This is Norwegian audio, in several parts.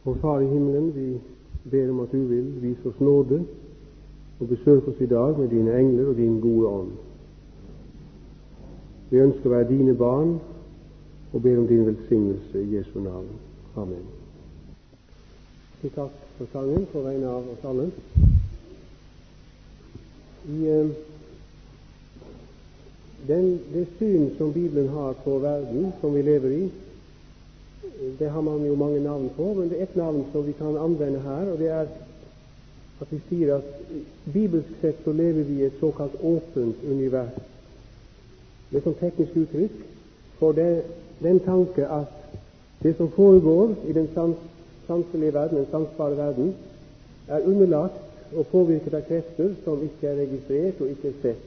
Og Far i himmelen, vi ber om at du vil vise oss nåde og besøke oss i dag med dine engler og din gode ånd. Vi ønsker å være dine barn og ber om din velsignelse i Jesu navn. Amen. Takk for sangen på vegne av oss alle. Det syn som Bibelen har på verden som vi lever i, det har man jo mange navn på, men det er et navn som vi kan anvende her, og det er at vi sier at bibelsk sett så lever vi i et såkalt åpent univers. Det er som teknisk uttrykk for den tanke at det som foregår i den sanselige verden, den sansbare verden, er underlagt og påvirket av krefter som ikke er registrert og ikke er sett.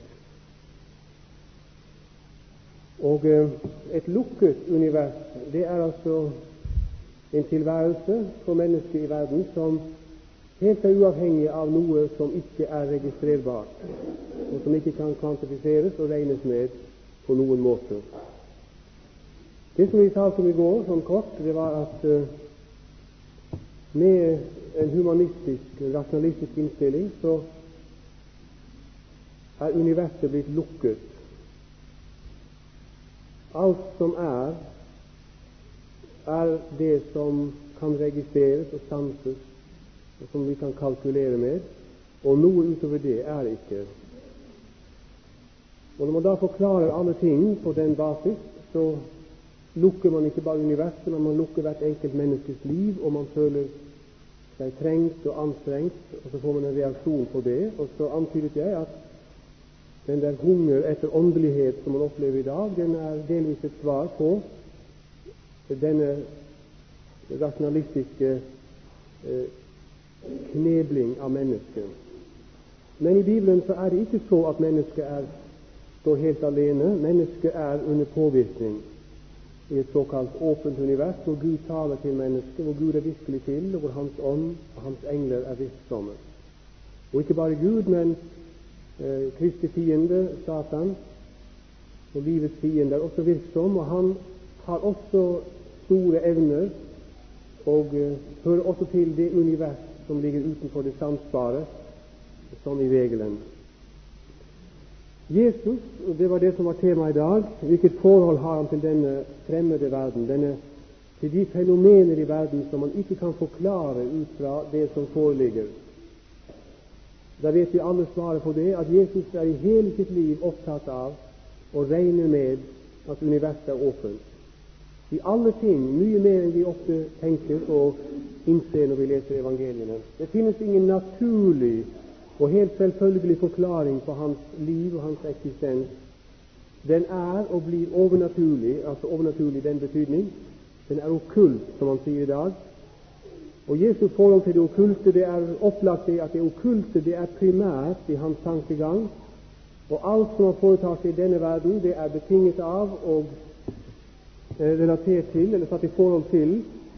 Og et lukket univers, det er altså en tilværelse for mennesker i verden som helt er uavhengig av noe som ikke er registrerbart, og som ikke kan kvantifiseres og regnes med på noen måte. Det som vi talte om i går, sånn kort, det var at med en humanistisk, rasjonalistisk innstilling så er universet blitt lukket. Alt som er det som kan registreres og sanses, og som vi kan kalkulere med, og noe utover det er ikke. Og når man da forklarer alle ting på den basis, så lukker man ikke bare universet, men man lukker hvert enkelt menneskes liv, og man føler seg trengt og anstrengt, og så får man en reaksjon på det. Og så antydet jeg at den der hunger etter åndelighet som man opplever i dag, den er delvis et svar på denne rasjonalistiske knebling av mennesket. Men i Bibelen så er det ikke så at mennesket står helt alene. Mennesket er under påvirkning i et såkalt åpent univers, hvor Gud taler til mennesket, hvor Gud er virkelig til, og hvor Hans ånd og Hans engler er virksomme. Og ikke bare Gud, men Kristi fiende, Satan, og livets fiende er også virksom, og han har også store evner og hører også til det univers som ligger utenfor det sansbare, som i vegelen. Jesus, og det var det som var tema i dag, hvilket forhold har han til denne fremmede verden, til de fenomener i verden som man ikke kan forklare ut fra det som foreligger. Da vet vi alle svaret på det, at Jesus er i hele sitt liv opptatt av og regner med at universet er åpent. I alle ting, mye mer enn vi ofte tenker og innser når vi leser evangeliene. Det finnes ingen naturlig og helt selvfølgelig forklaring på hans liv og hans eksistens. Den er og blir overnaturlig, altså overnaturlig i den betydning. Den er okkult, som man sier i dag. Og Jesu forhold til det okkulte, det er opplagt det at det okkulte, det er primært i hans tankegang, og alt som han foretar seg i denne verden, det er betinget av og relatert til, eller satt i forhold til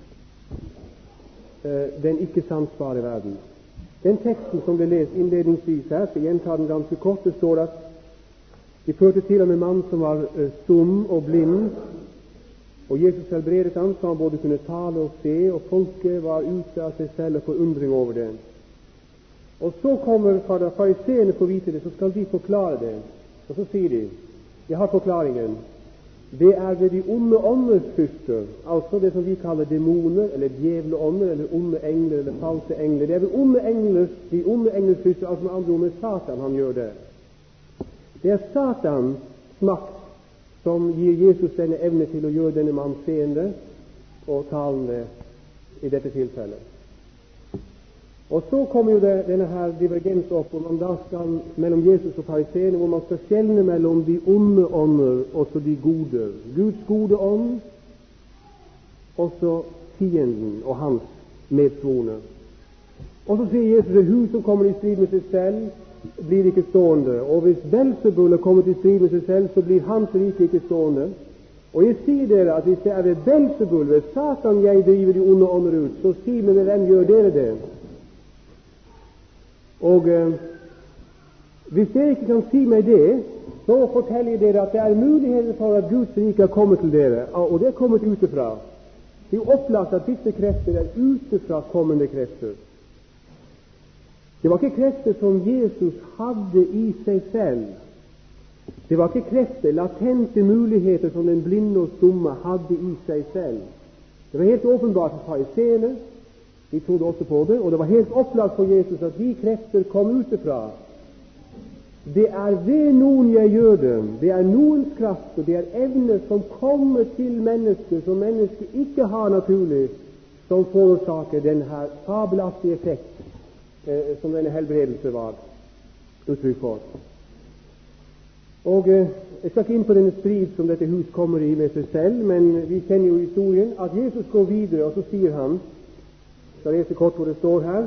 den ikke-sansbare verden. Den teksten som ble lest innledningsvis her, så gjentar den ganske kort. Det står at de førte til ham en mann som var stum og blind, og Jesus helbredet ham så han både kunne tale og se, og folket var ute av seg selv og forundring over det. Og så kommer fariseerne på vite det, så skal de forklare det. Og så sier de, jeg har forklaringen. Det er ved de onde ånders fyrster, altså det som vi kaller demoner, eller djevleånder, eller onde engler, eller falske engler. Det er ved de onde englers fyrster, altså med andre ord med Satan han gjør det. Det er Satans makt som gir Jesus denne evne til å gjøre denne mann seende og talende i dette tilfellet. Og så kommer jo denne her divergens opp, hvor man da skal mellom Jesus og fariseerne, hvor man skal skjelne mellom de onde ånder og så de gode. Guds gode ånd, og så fienden og hans medtroende. Og så sier Jesus at hus som kommer i strid med seg selv, blir ikke stående. Og hvis Belzebul er kommet i strid med seg selv, så blir hans rike ikke stående. Og jeg sier dere at hvis det er ved Belzebul, ved Satan, jeg driver de onde ånder ut, så si meg med hvem gjør dere det? Og hvis dere ikke kan si meg det, så forteller jeg dere at det er muligheter for at Guds rike er kommet til dere, og det er kommet utenfra. Det er jo opplagt at disse krefter er utenfra kommende krefter. Det var ikke krefter som Jesus hadde i seg selv. Det var ikke krefter, latente muligheter som den blinde og stumme hadde i seg selv. Det var helt åpenbart for fariseerne, de trodde også på det, og det var helt opplagt for Jesus at de krefter kom utenfra. Det er ved noen jeg gjør det. Det er noens kraft, og det er evner som kommer til mennesker, som mennesker ikke har naturlig, som forårsaker denne fabelaktige effekt som denne helbredelse var uttrykk for. Og jeg skal ikke inn på denne strid som dette hus kommer i med seg selv, men vi kjenner jo historien at Jesus går videre, og så sier han, jeg skal lese kort hvor det står her,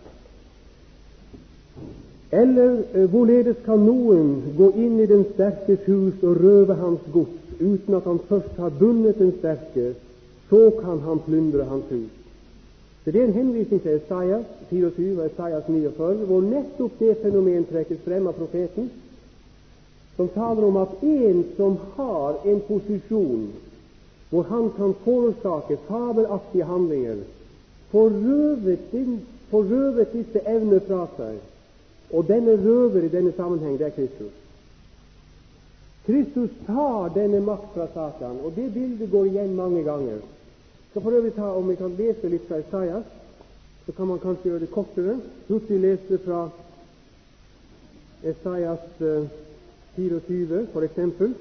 eller hvorledes kan noen gå inn i den sterkes hus og røve hans gods, uten at han først har bundet den sterke, så kan han plyndre hans hus. Så det er en henvisning til Esaias 24 og Esaias 49, hvor nettopp det fenomen trekkes frem av profeten, som taler om at en som har en posisjon hvor han kan forårsake fabelaktige handlinger, får røvet disse evner fra seg, og denne røver i denne sammenheng, det er Kristus. Kristus tar denne makt fra Satan, og det bildet går igjen mange ganger. Så for øvrig ta, om vi kan lese litt fra Esaias, så kan man kanskje gjøre det kortere. Plutselig lese fra Esaias 24, for eksempel.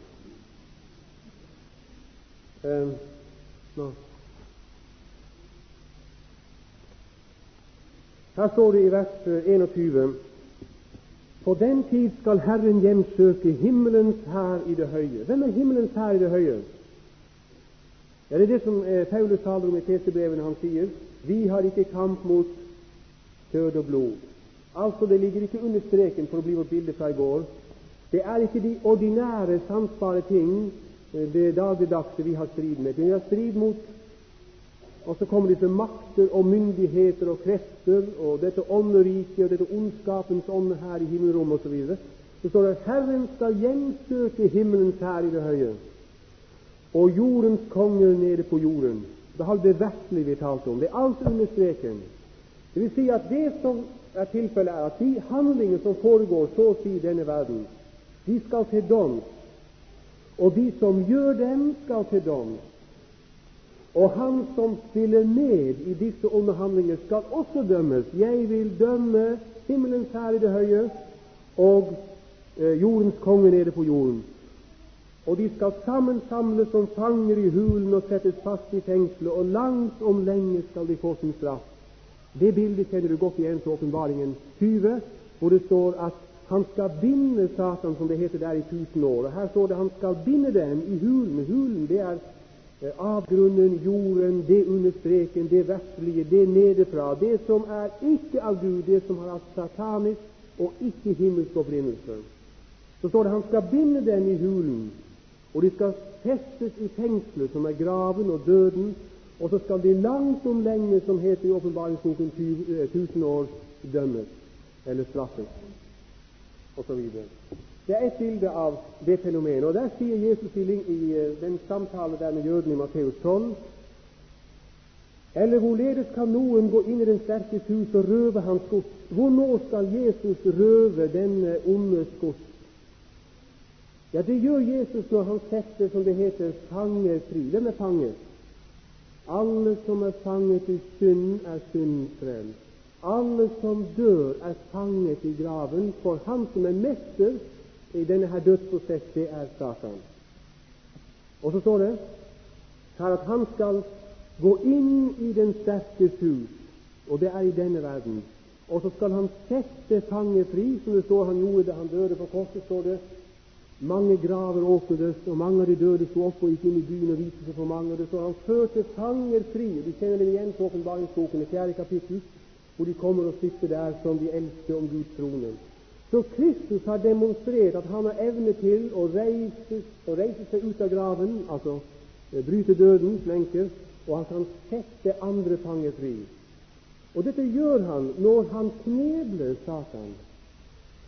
Her står det i vers 21: På den tid skal Herren hjemsøke himmelens hær i det høye. Hvem er himmelens hær i det høye? Ja, det er det som Paulus taler om i Efeserbrevene. Han sier, vi har ikke kamp mot kjød og blod. Altså, det ligger ikke under streken, for å bli vårt bilde fra i går. Det er ikke de ordinære, sansbare ting, det dagligdagse vi har strid med. Vi har strid mot, og så kommer disse makter og myndigheter og krefter, og dette ånderiket og dette ondskapens ånd her i himmelrommet osv. Så står det, Herren skal hjemsøke himmelens hær i det høye, og jordens konger nede på jorden. Det har det verdslige vi talte om. Det er alt under streken. Det vil si at det som er tilfellet, er at de handlinger som foregår så å si i denne verden, de skal til dom, og de som gjør dem skal til dom. Og han som spiller med i disse onde handlinger skal også dømmes. Jeg vil dømme himmelens hær i det høye og jordens konge nede på jorden. Og de skal samles som fanger i hulen og settes fast i fengselet, og langt om lenge skal de få sin straff. Det bildet kjenner du godt igjen til Åpenbaringen 20, hvor det står at han skal binde Satan, som det heter der, i 1000 år. Og her står det han skal binde dem i hulen. Hulen, det er avgrunnen, jorden, det under streken, det verdslige, det nedefra, det som er ikke av Gud, det som har hatt satanisk og ikke himmelsk opprinnelse. Så står det han skal binde dem i hulen, og de skal festes i fengselet, som er graven og døden, og så skal de langt om lenge, som heter i Åpenbaringsboken, 1000 år dømmes, eller straffes, og så videre. Det er et bilde av det fenomenet, og der sier Jesus i den samtale der med jøden i Matteus 12, eller hvorledes kan noen gå inn i den sterkes hus og røve hans gods? Hvor nå skal Jesus røve denne ondes gods? Ja, det gjør Jesus når han setter, som det heter, fanger fri. Hvem er fanget? Alle som er fanget i synd, er syndens frelst. Alle som dør, er fanget i graven, for han som er mester i denne her dødsprosess, det er Satan. Og så står det her at han skal gå inn i den sterkes hus, og det er i denne verden. Og så skal han sette fanget fri, som det står han gjorde da han døde på korset, står det. Mange graver åpnedes, og mange av de døde sto opp og gikk inn i byen og viste seg for mange. Og det står han førte fanger fri. Du kjenner det igjen på Åpenbaringsboken i 4. kapittel, hvor de kommer og sitter der som de eldste om Guds trone. Så Kristus har demonstrert at han har evne til å reise seg ut av graven, altså bryte dødens lenker, og han kan sette andre fanger fri. Og dette gjør han når han knebler Satan.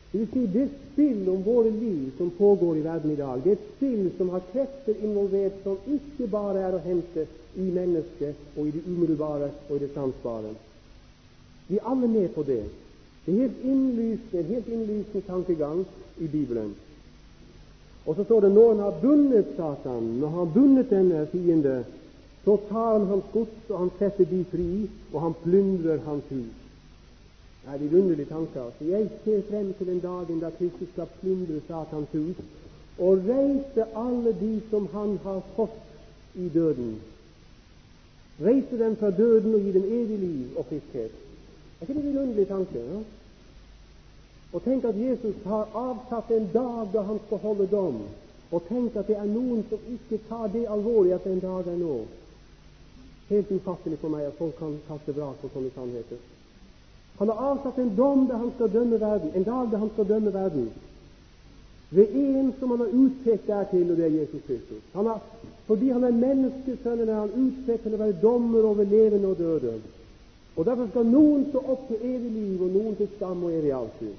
Det vil si, det spill om våre liv som pågår i verden i dag, det er et spill som har krefter involvert som ikke bare er å hente i mennesket og i det umiddelbare og i det sansbare. Vi er alle med på det. Det er en helt innlysende tankegang i Bibelen. Og så står det, når han har bundet Satan, når han har bundet denne fiende, så tar han hans gods, og han setter de fri, og han plyndrer hans hus. Det er de underlige tanker. Så jeg ser frem til den dagen da Kristus skal plyndre Satans hus, og reise alle de som han har fått i døden. Reise dem fra døden og gi dem evig liv og friskhet. Er ikke det de underlige tanker? Ja? Og tenk at Jesus har avsatt en dag da han skal holde dom, og tenk at det er noen som ikke tar det alvorlig at den dag er nå. Helt ufattelig for meg at folk kan kaste vrak på sånne sannheter. Han har avsatt en dom da han skal dømme verden, en dag da han skal dømme verden, ved en som han har utpekt dertil, og det er Jesus Kristus. Fordi han er menneskesønnen, er han utpekt til å være dommer over levende og døde. Og derfor skal noen stå opp til evig liv, og noen til skam og evig avsky.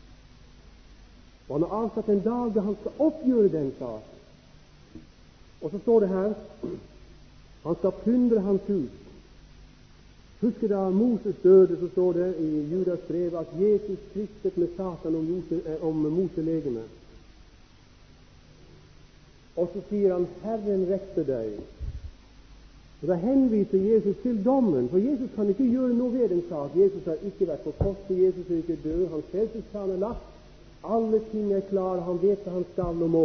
Og han har avsatt en dag da han skal oppgjøre den sak. Og så står det her, han skal plyndre hans hus. Husker da Moses døde, så står det i Judas brev at Jesus tvistet med Satan om Moselegeme. Og så sier han, Herren retter deg. Og da henviser Jesus til dommen, for Jesus kan ikke gjøre noe ved en sak. Jesus har ikke vært på korset, Jesus er ikke død, hans frelsesplan er lagt. Alle ting er klare, han vet hva han skal og må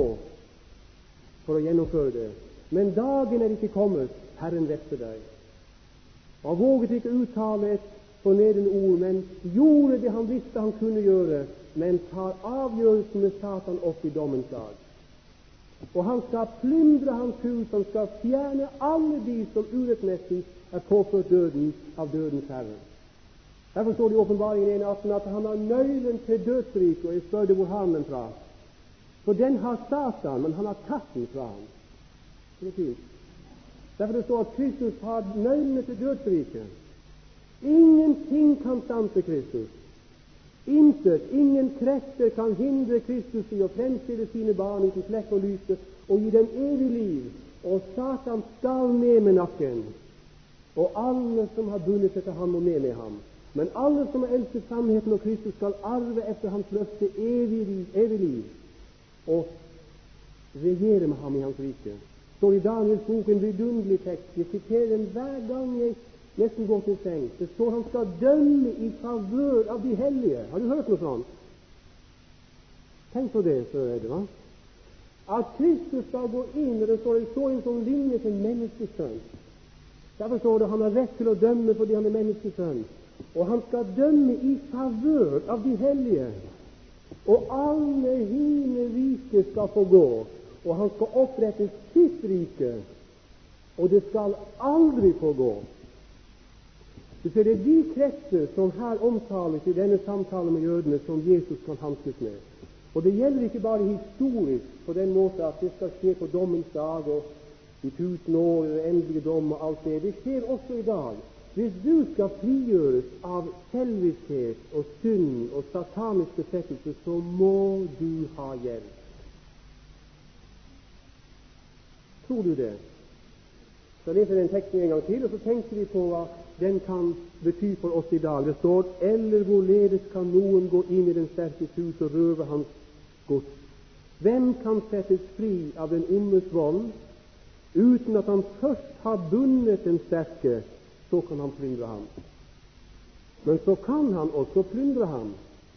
for å gjennomføre det. Men dagen er ikke kommet, Herren retter deg. Og han våget ikke uttale et fornedrende ord, men gjorde det han visste han kunne gjøre, men tar avgjørelsen med Satan opp i dommens dag. Og han skal plyndre hans hus, han skal fjerne alle de som urettmessig er påført døden av dødens herre. Derfor står det i Åpenbaringen 1:18 at han har nøkkelen til dødsriket, og jeg spør det hvor har han den fra. For den har Satan, men han har tatt den fra ham. Det er fint. Derfor det står at Kristus har nøklene til dødsriket. Ingenting kan stanse Kristus. Intet, ingen krefter kan hindre Kristus i å fremstille sine barn uten flekk og lyse og gi dem evig liv. Og Satan skal ned med nakken. Og alle som har bundet seg til ham, må ned med ham. Men alle som har elsket sannheten og Kristus, skal arve etter hans løfte evig liv og regjere med ham i hans rike. Står i Daniels bok en vidunderlig tekst. Jeg siterer den hver gang jeg nesten går til sengs. Det står han skal dømme i favør av de hellige. Har du hørt noe sånt? Tenk på det, så er det, hva? At Kristus skal gå inn, og det står en sånn linje til menneskesønn. Derfor står det han har rett til å dømme fordi han er menneskesønn. Og han skal dømme i favør av de hellige. Og alle hine rike skal få gå. Og han skal opprette sitt rike. Og det skal aldri få gå. Så det er de krefter som her omtales i denne samtalen med jødene, som Jesus kan hanskes med. Og det gjelder ikke bare historisk på den måte at det skal skje på dommens dag og i 1000 år, endelige dom og alt det. Det skjer også i dag. Hvis du skal frigjøres av selvvisshet og synd og satanisk besettelse, så må du ha hjelp. Tror du det? Så leser jeg den teksten en gang til, og så tenker vi på hva den kan bety for oss i dag. Det står, eller hvorledes kan noen gå inn i den sterkes hus og røve hans gods? Hvem kan settes fri av den ondes vold, uten at han først har bundet den sterke, så kan han plyndre ham. Men så kan han også plyndre ham.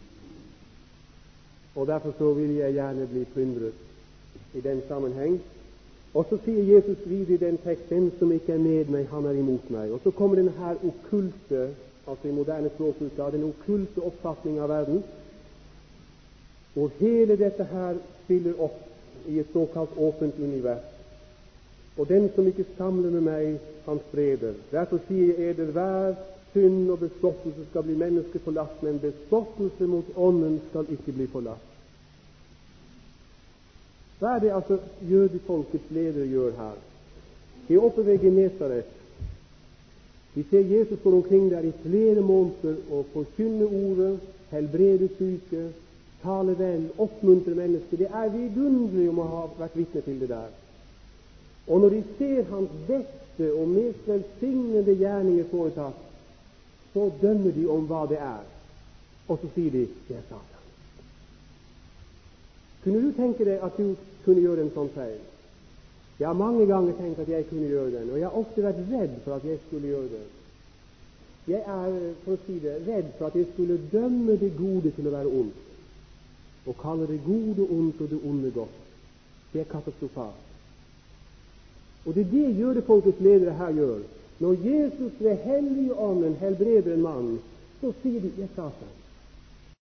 Og derfor så vil jeg gjerne bli plyndret i den sammenheng. Og så sier Jesus videre i den tekst, den som ikke er med meg, han er imot meg. Og så kommer denne her okkulte, altså i moderne språkutgave, den okkulte oppfatning av verden, hvor hele dette her spiller opp i et såkalt åpent univers. Og den som ikke samler med meg, han spreder. Derfor sier jeg eder, hver synd og bespottelse skal bli mennesket forlatt, men bespottelse mot ånden skal ikke bli forlatt. Hva er det altså jødefolkets ledere gjør her? De er oppe ved Genesaret. De ser Jesus går omkring der i flere måneder og forkynner ordet, helbreder syke, tale vel, oppmuntre mennesker. Det er vidunderlig om å ha vært vitne til det der. Og når de ser hans beste og mest velsignede gjerninger foretatt, så dømmer de om hva det er. Og så sier de, det er Satan. Kunne du tenke deg at du kunne gjøre en sånn feil? Jeg har mange ganger tenkt at jeg kunne gjøre den, og jeg har ofte vært redd for at jeg skulle gjøre det. Jeg er, for å si det, redd for at jeg skulle dømme det gode til å være ondt, og kalle det gode ondt og det onde godt. Det er katastrofalt. Og det er det jødefolkets ledere her gjør. Når Jesus ved hellige ånden helbreder en mann, så sier de, det er Satan.